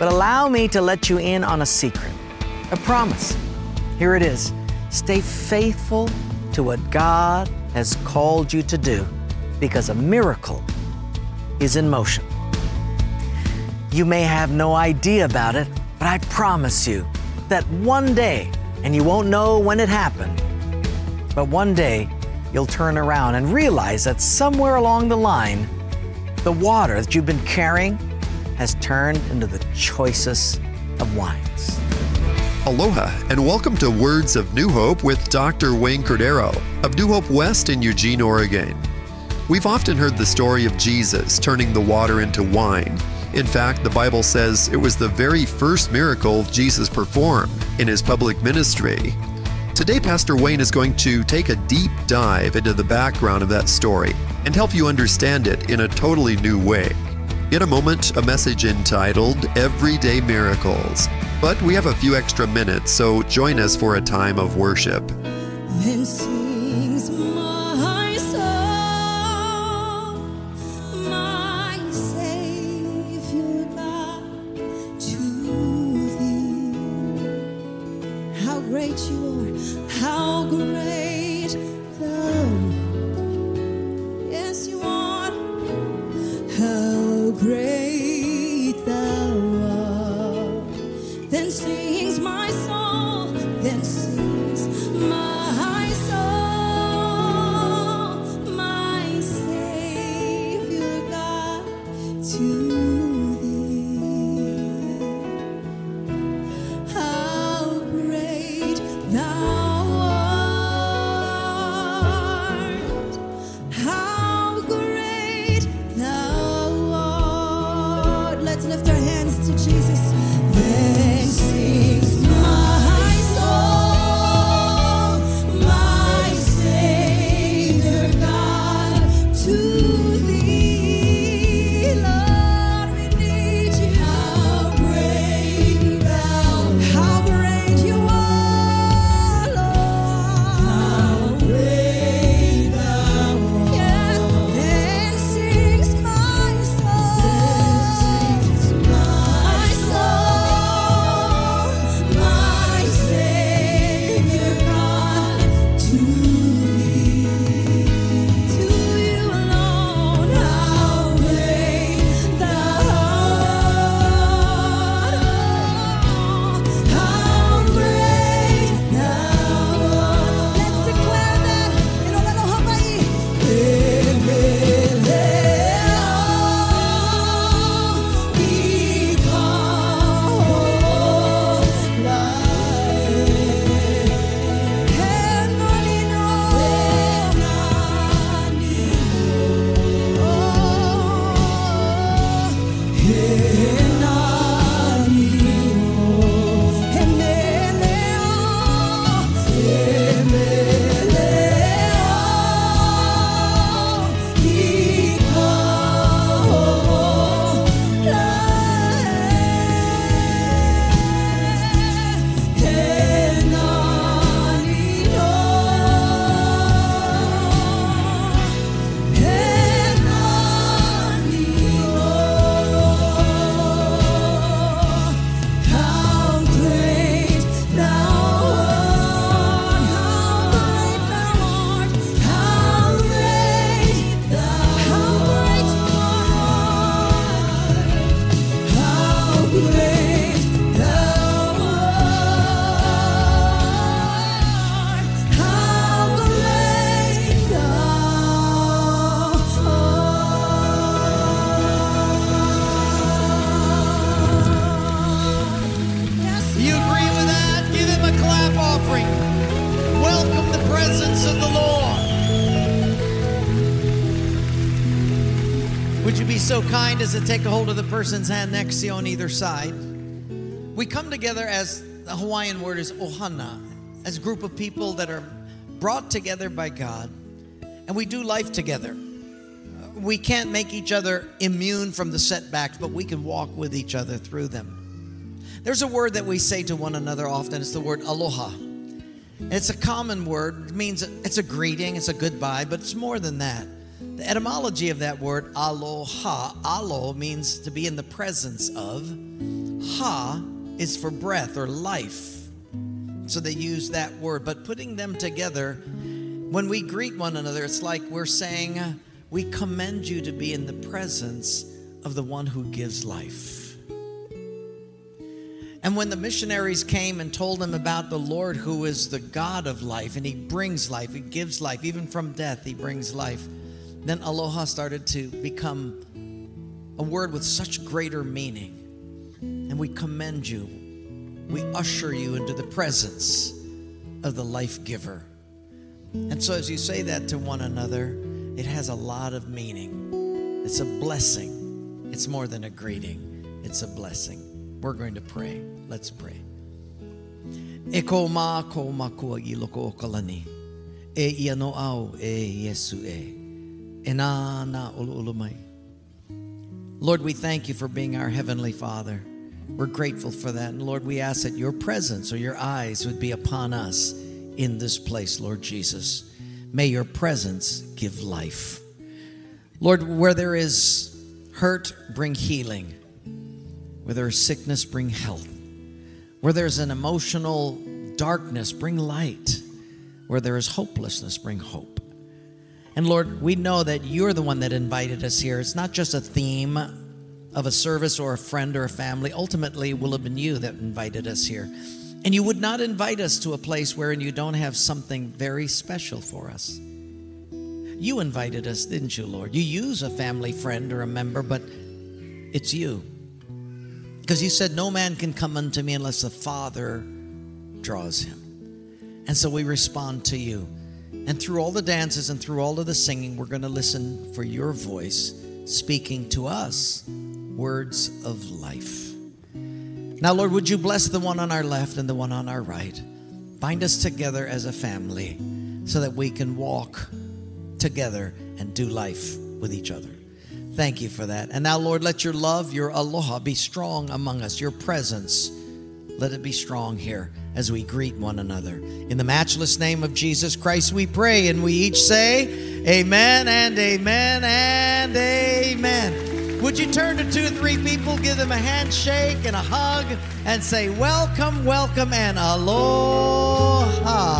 But allow me to let you in on a secret, a promise. Here it is. Stay faithful to what God has called you to do, because a miracle is in motion. You may have no idea about it, but I promise you that one day, and you won't know when it happened, but one day you'll turn around and realize that somewhere along the line, the water that you've been carrying has turned into the choicest of wines. Aloha, and welcome to Words of New Hope with Dr. Wayne Cordero of New Hope West in Eugene, Oregon. We've often heard the story of Jesus turning the water into wine. In fact, the Bible says it was the very first miracle Jesus performed in his public ministry. Today, Pastor Wayne is going to take a deep dive into the background of that story and help you understand it in a totally new way. In a moment, a message entitled Everyday Miracles. But we have a few extra minutes, so join us for a time of worship. Then sings my soul, my Savior God, to thee. How great you are, how great thou, yes you are, how great thou art. Then sings my soul, then sings my soul, my Savior God, to thee. How great thou art, how great thou art. Let's lift our hands to Jesus. Then sings my soul, my Savior God, to thee. Lord, we need you. How great thou, how great you are, Lord. How great thou art. Yes, then sings my soul, my soul, my Savior God, to thee. To you alone, how great thou art. How great thou art. Let's declare that in Olelo, Hawaii. You agree with that? Give him a clap offering. Welcome the presence of the Lord. Would you be so kind as to take a hold of the person's hand next to you on either side? We come together as the Hawaiian word is ohana, as a group of people that are brought together by God, and we do life together. We can't make each other immune from the setbacks, but we can walk with each other through them. There's a word that we say to one another often. It's the word aloha. And it's a common word. It means it's a greeting, it's a goodbye, but it's more than that. The etymology of that word, aloha, alo means to be in the presence of. Ha is for breath or life. So they use that word. But putting them together, when we greet one another, it's like we're saying, we commend you to be in the presence of the one who gives life. And when the missionaries came and told them about the Lord who is the God of life, and he brings life, he gives life, even from death he brings life, then aloha started to become a word with such greater meaning. And we commend you. We usher you into the presence of the life giver. And so as you say that to one another, it has a lot of meaning. It's a blessing. It's more than a greeting. It's a blessing. We're going to pray. Let's pray. Eko ma ko makua I loko o kalani. E ia no au e Yesu e. E na ulu mai. Lord, we thank you for being our Heavenly Father. We're grateful for that. And Lord, we ask that your presence or your eyes would be upon us in this place, Lord Jesus. May your presence give life. Lord, where there is hurt, bring healing. Where there is sickness, bring health. Where there's an emotional darkness, bring light. Where there is hopelessness, bring hope. And Lord, we know that you're the one that invited us here. It's not just a theme of a service or a friend or a family. Ultimately, it will have been you that invited us here. And you would not invite us to a place wherein you don't have something very special for us. You invited us, didn't you, Lord? You use a family friend or a member, but it's you. Because you said, no man can come unto me unless the Father draws him. And so we respond to you. And through all the dances and through all of the singing, we're going to listen for your voice speaking to us words of life. Now, Lord, would you bless the one on our left and the one on our right? Bind us together as a family so that we can walk together and do life with each other. Thank you for that. And now, Lord, let your love, your aloha be strong among us. Your presence, let it be strong here as we greet one another. In the matchless name of Jesus Christ, we pray, and we each say, amen and amen and amen. Would you turn to 2 or 3 people, give them a handshake and a hug, and say, welcome, welcome, and aloha.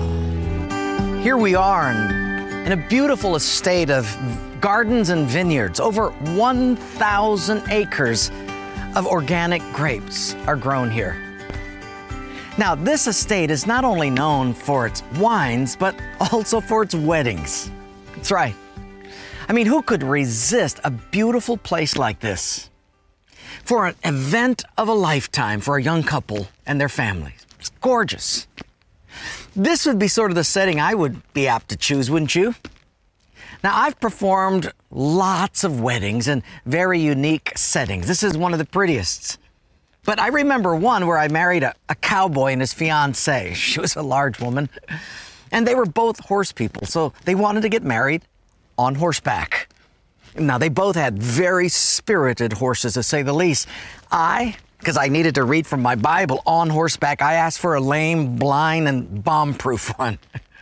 Here we are in a beautiful estate of gardens and vineyards. Over 1,000 acres of organic grapes are grown here. Now, this estate is not only known for its wines, but also for its weddings. That's right. I mean, who could resist a beautiful place like this for an event of a lifetime for a young couple and their families? It's gorgeous. This would be sort of the setting I would be apt to choose, wouldn't you? Now, I've performed lots of weddings in very unique settings. This is one of the prettiest. But I remember one where I married a cowboy and his fiancée. She was a large woman. And they were both horse people, so they wanted to get married on horseback. Now, they both had very spirited horses, to say the least. Because I needed to read from my Bible on horseback, I asked for a lame, blind, and bomb-proof one.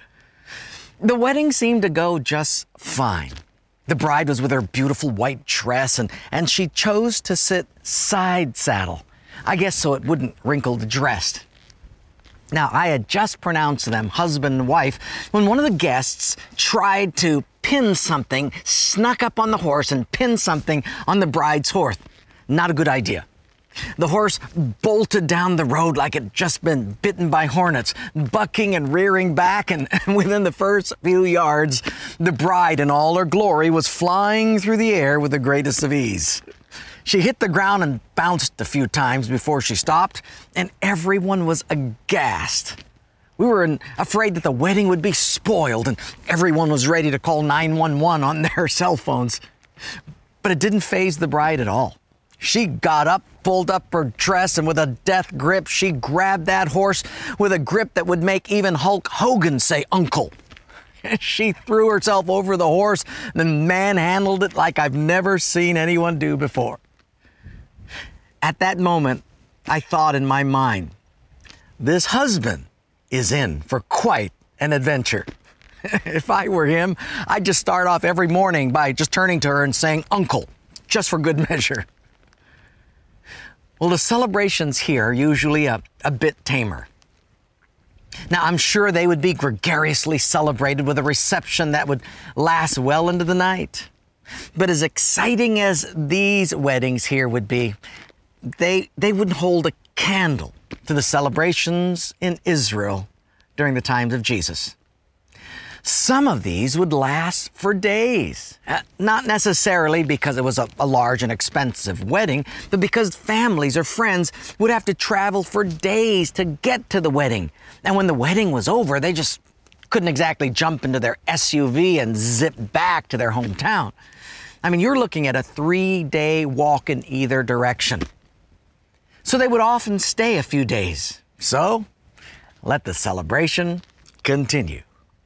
The wedding seemed to go just fine. The bride was with her beautiful white dress, and she chose to sit side saddle, I guess so it wouldn't wrinkle the dress. Now, I had just pronounced them husband and wife when one of the guests tried to pin something, snuck up on the horse and pinned something on the bride's horse. Not a good idea. The horse bolted down the road like it had just been bitten by hornets, bucking and rearing back, and within the first few yards, the bride in all her glory was flying through the air with the greatest of ease. She hit the ground and bounced a few times before she stopped, and everyone was aghast. We were afraid that the wedding would be spoiled, and everyone was ready to call 911 on their cell phones. But it didn't faze the bride at all. She got up, pulled up her dress, and with a death grip, she grabbed that horse with a grip that would make even Hulk Hogan say, "Uncle." She threw herself over the horse and manhandled it like I've never seen anyone do before. At that moment, I thought in my mind, this husband is in for quite an adventure. If I were him, I'd just start off every morning by just turning to her and saying, "Uncle," just for good measure. Well, the celebrations here are usually a bit tamer. Now, I'm sure they would be gregariously celebrated with a reception that would last well into the night. But as exciting as these weddings here would be, they wouldn't hold a candle to the celebrations in Israel during the times of Jesus. Some of these would last for days, not necessarily because it was a large and expensive wedding, but because families or friends would have to travel for days to get to the wedding. And when the wedding was over, they just couldn't exactly jump into their SUV and zip back to their hometown. I mean, you're looking at a 3-day walk in either direction. So they would often stay a few days. So let the celebration continue.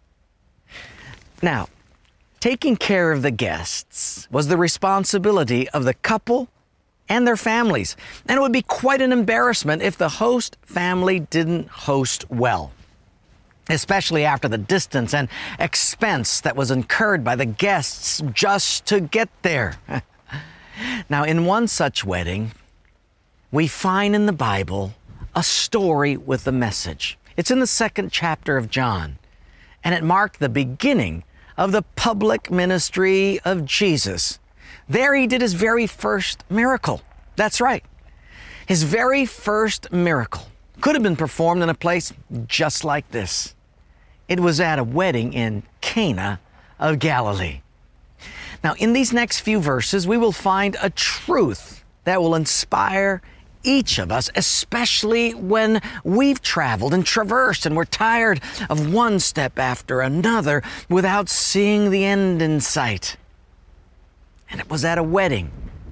Now, taking care of the guests was the responsibility of the couple and their families, and it would be quite an embarrassment if the host family didn't host well, especially after the distance and expense that was incurred by the guests just to get there. Now, in one such wedding, we find in the Bible a story with a message. It's in the 2nd chapter of John, and it marked the beginning of the public ministry of Jesus. There he did his very first miracle. That's right. His very first miracle could have been performed in a place just like this. It was at a wedding in Cana of Galilee. Now, in these next few verses, we will find a truth that will inspire each of us, especially when we've traveled and traversed and we're tired of one step after another without seeing the end in sight. And it was at a wedding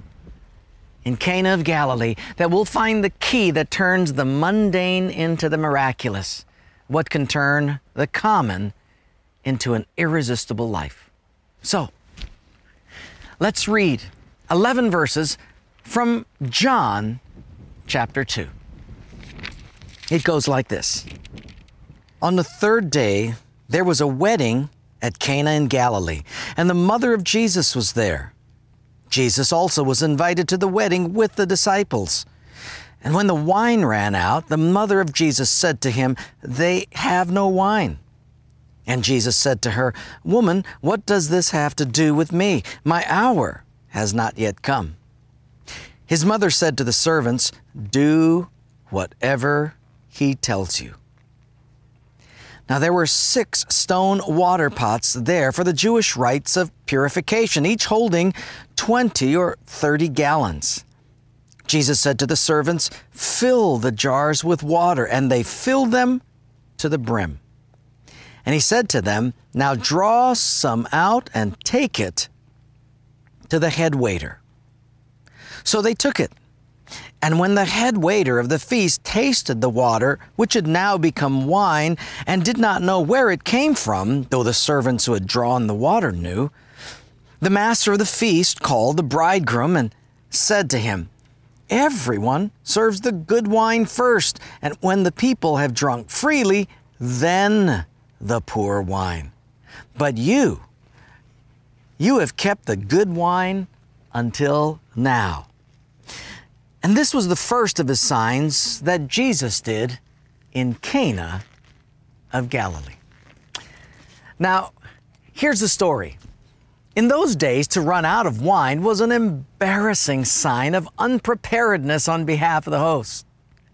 in Cana of Galilee that we'll find the key that turns the mundane into the miraculous, what can turn the common into an irresistible life. So, let's read 11 verses from John chapter 2. It goes like this. On the 3rd day, there was a wedding at Cana in Galilee, and the mother of Jesus was there. Jesus also was invited to the wedding with the disciples. And when the wine ran out, the mother of Jesus said to him, "They have no wine." And Jesus said to her, "Woman, what does this have to do with me? My hour has not yet come." His mother said to the servants, "Do whatever he tells you." Now there were 6 stone water pots there for the Jewish rites of purification, each holding 20 or 30 gallons. Jesus said to the servants, "Fill the jars with water," and they filled them to the brim. And he said to them, "Now draw some out and take it to the head waiter." So they took it. And when the head waiter of the feast tasted the water, which had now become wine, and did not know where it came from, though the servants who had drawn the water knew, the master of the feast called the bridegroom and said to him, "Everyone serves the good wine first, and when the people have drunk freely, then the poor wine. But you have kept the good wine until now." And this was the first of his signs that Jesus did in Cana of Galilee. Now, here's the story. In those days, to run out of wine was an embarrassing sign of unpreparedness on behalf of the host.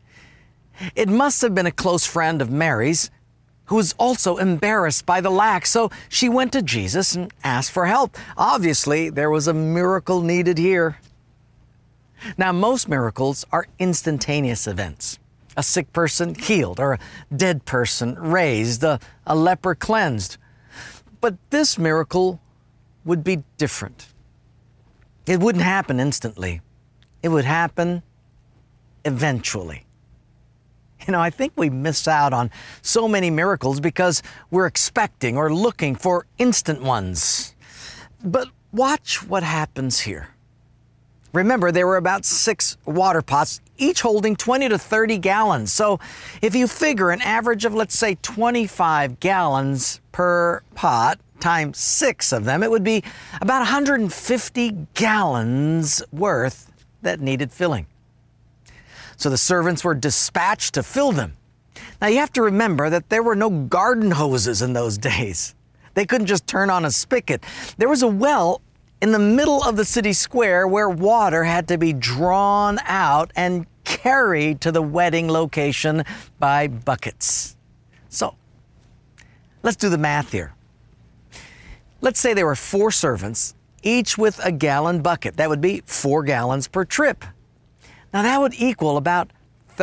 It must have been a close friend of Mary's who was also embarrassed by the lack, so she went to Jesus and asked for help. Obviously, there was a miracle needed here. Now, most miracles are instantaneous events. A sick person healed, or a dead person raised, a leper cleansed. But this miracle would be different. It wouldn't happen instantly. It would happen eventually. You know, I think we miss out on so many miracles because we're expecting or looking for instant ones. But watch what happens here. Remember, there were about 6 water pots, each holding 20 to 30 gallons. So if you figure an average of, let's say, 25 gallons per pot times 6 of them, it would be about 150 gallons worth that needed filling. So the servants were dispatched to fill them. Now you have to remember that there were no garden hoses in those days. They couldn't just turn on a spigot. There was a well in the middle of the city square where water had to be drawn out and carried to the wedding location by buckets. So, let's do the math here. Let's say there were 4 servants, each with a gallon bucket. That would be 4 gallons per trip. Now that would equal about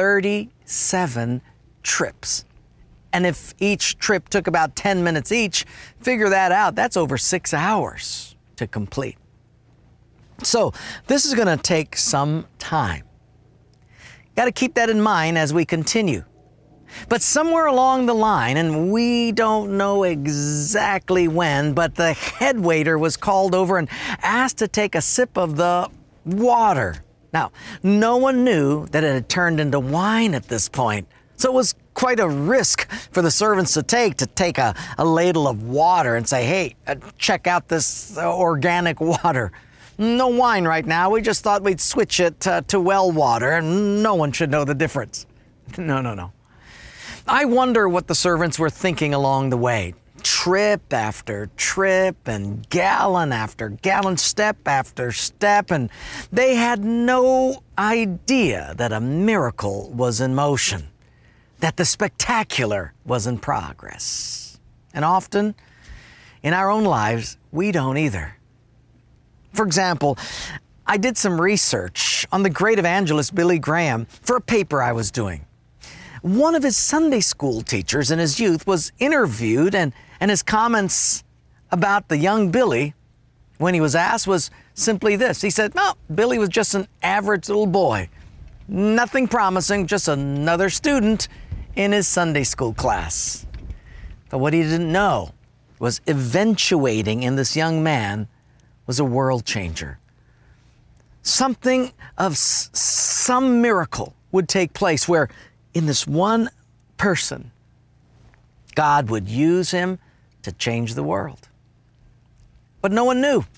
37 trips. And if each trip took about 10 minutes each, figure that out, that's over 6 hours to complete. So this is going to take some time. Got to keep that in mind as we continue. But somewhere along the line, and we don't know exactly when, but the head waiter was called over and asked to take a sip of the water. Now, no one knew that it had turned into wine at this point. So it was quite a risk for the servants to take a ladle of water and say, hey, check out this organic water. No wine right now. We just thought we'd switch it to well water, and no one should know the difference. No. I wonder what the servants were thinking along the way. Trip after trip and gallon after gallon, step after step, and they had no idea that a miracle was in motion, that the spectacular was in progress. And often, in our own lives, we don't either. For example, I did some research on the great evangelist Billy Graham for a paper I was doing. One of his Sunday school teachers in his youth was interviewed, and his comments about the young Billy, when he was asked, was simply this. He said, no, Billy was just an average little boy. Nothing promising, just another student in his Sunday school class. But what he didn't know was eventuating in this young man was a world changer. Something of some miracle would take place where in this one person, God would use him to change the world. But no one knew.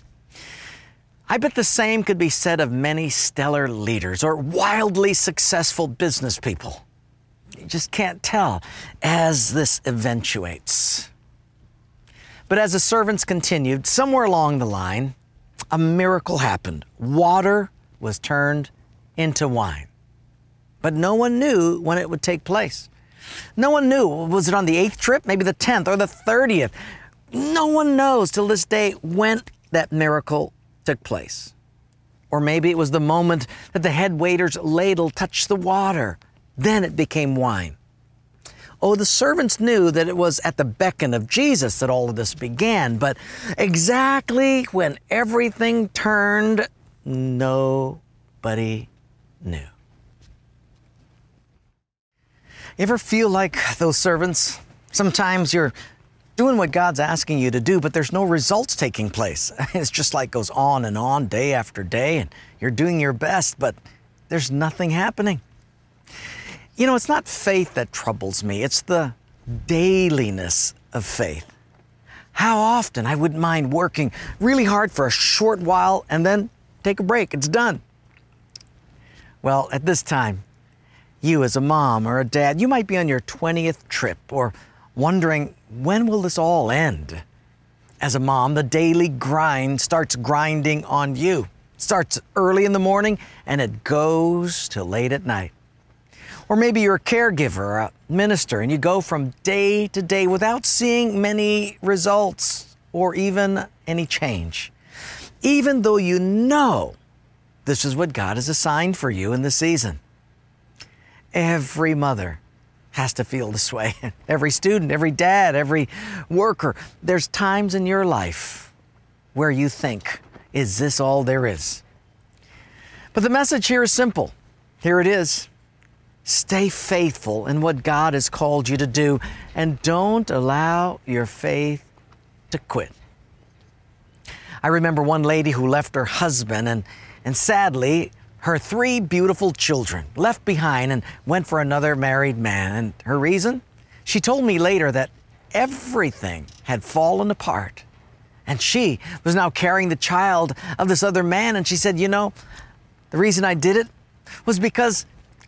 I bet the same could be said of many stellar leaders or wildly successful business people. You just can't tell as this eventuates. But as the servants continued, somewhere along the line, a miracle happened. Water was turned into wine. But no one knew when it would take place. No one knew. Was it on the 8th trip, maybe the 10th or the 30th? No one knows till this day when that miracle took place. Or maybe it was the moment that the head waiter's ladle touched the water. Then it became wine. Oh, the servants knew that it was at the beckon of Jesus that all of this began, but exactly when everything turned, nobody knew. You ever feel like those servants? Sometimes you're doing what God's asking you to do, but there's no results taking place. It's just like goes on and on, day after day, and you're doing your best, but there's nothing happening. You know, it's not faith that troubles me. It's the dailiness of faith. How often I wouldn't mind working really hard for a short while and then take a break. It's done. Well, at this time, you as a mom or a dad, you might be on your 20th trip or wondering, when will this all end? As a mom, the daily grind starts grinding on you. It starts early in the morning and it goes till late at night. Or maybe you're a caregiver, a minister, and you go from day to day without seeing many results or even any change. Even though you know this is what God has assigned for you in this season. Every mother has to feel this way. Every student, every dad, every worker. There's times in your life where you think, is this all there is? But the message here is simple. Here it is. Stay faithful in what God has called you to do, and don't allow your faith to quit. I remember one lady who left her husband and sadly, her 3 beautiful children left behind and went for another married man. And her reason? She told me later that everything had fallen apart. And she was now carrying the child of this other man. And she said, you know, the reason I did it was because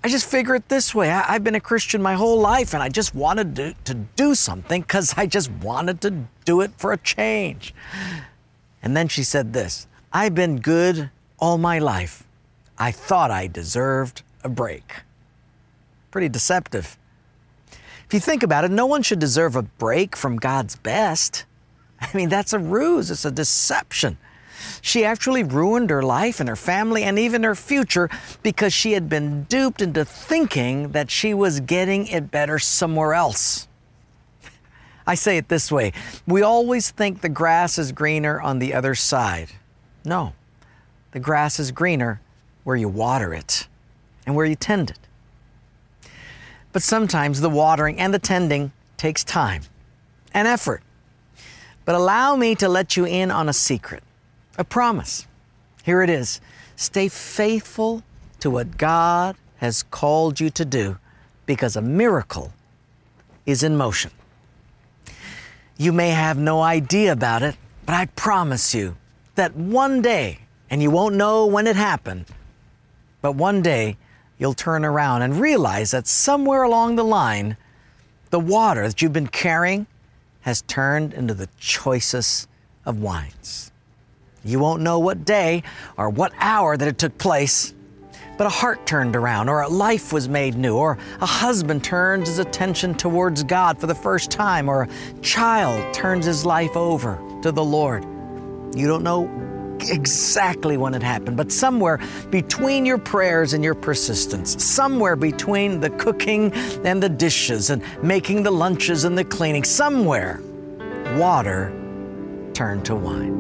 I just figure it this way. I've been a Christian my whole life, and I just wanted to do something because I just wanted to do it for a change. And then she said this, I've been good all my life. I thought I deserved a break. Pretty deceptive. If you think about it, no one should deserve a break from God's best. I mean, that's a ruse. It's a deception. She actually ruined her life and her family and even her future because she had been duped into thinking that she was getting it better somewhere else. I say it this way, we always think the grass is greener on the other side. No, the grass is greener where you water it and where you tend it. But sometimes the watering and the tending takes time and effort. But allow me to let you in on a secret. A promise. Here it is. Stay faithful to what God has called you to do because a miracle is in motion. You may have no idea about it, but I promise you that one day, and you won't know when it happened, but one day you'll turn around and realize that somewhere along the line, the water that you've been carrying has turned into the choicest of wines. You won't know what day or what hour that it took place, but a heart turned around, or a life was made new, or a husband turns his attention towards God for the first time, or a child turns his life over to the Lord. You don't know exactly when it happened, but somewhere between your prayers and your persistence, somewhere between the cooking and the dishes and making the lunches and the cleaning, somewhere water turned to wine.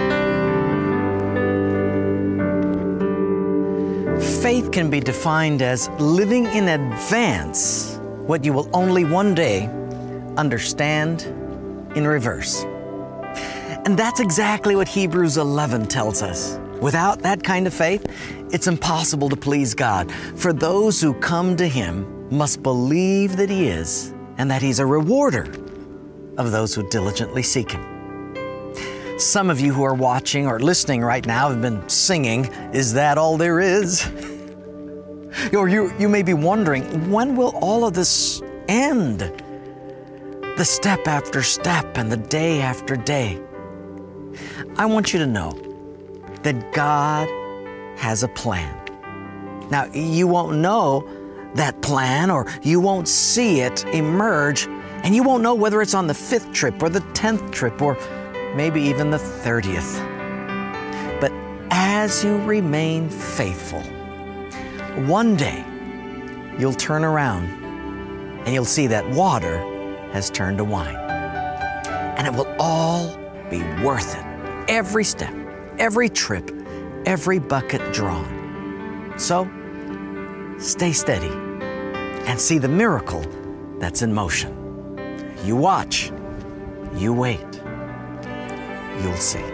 Faith can be defined as living in advance what you will only one day understand in reverse. And that's exactly what Hebrews 11 tells us. Without that kind of faith, it's impossible to please God. For those who come to Him must believe that He is, and that He's a rewarder of those who diligently seek Him. Some of you who are watching or listening right now have been singing, "Is that all there is?" Or you may be wondering, when will all of this end? The step after step and the day after day. I want you to know that God has a plan. Now, you won't know that plan, or you won't see it emerge, and you won't know whether it's on the 5th trip or the 10th trip or maybe even the 30th. But as you remain faithful, one day you'll turn around and you'll see that water has turned to wine. And it will all be worth it. Every step, every trip, every bucket drawn. So, stay steady and see the miracle that's in motion. You watch, you wait, you'll see.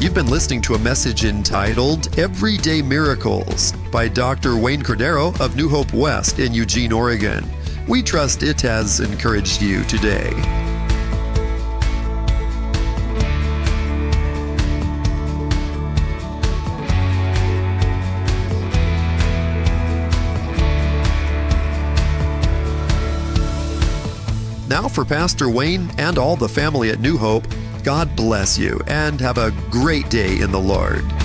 You've been listening to a message entitled Everyday Miracles by Dr. Wayne Cordero of New Hope West in Eugene, Oregon. We trust it has encouraged you today. Now for Pastor Wayne and all the family at New Hope, God bless you and have a great day in the Lord.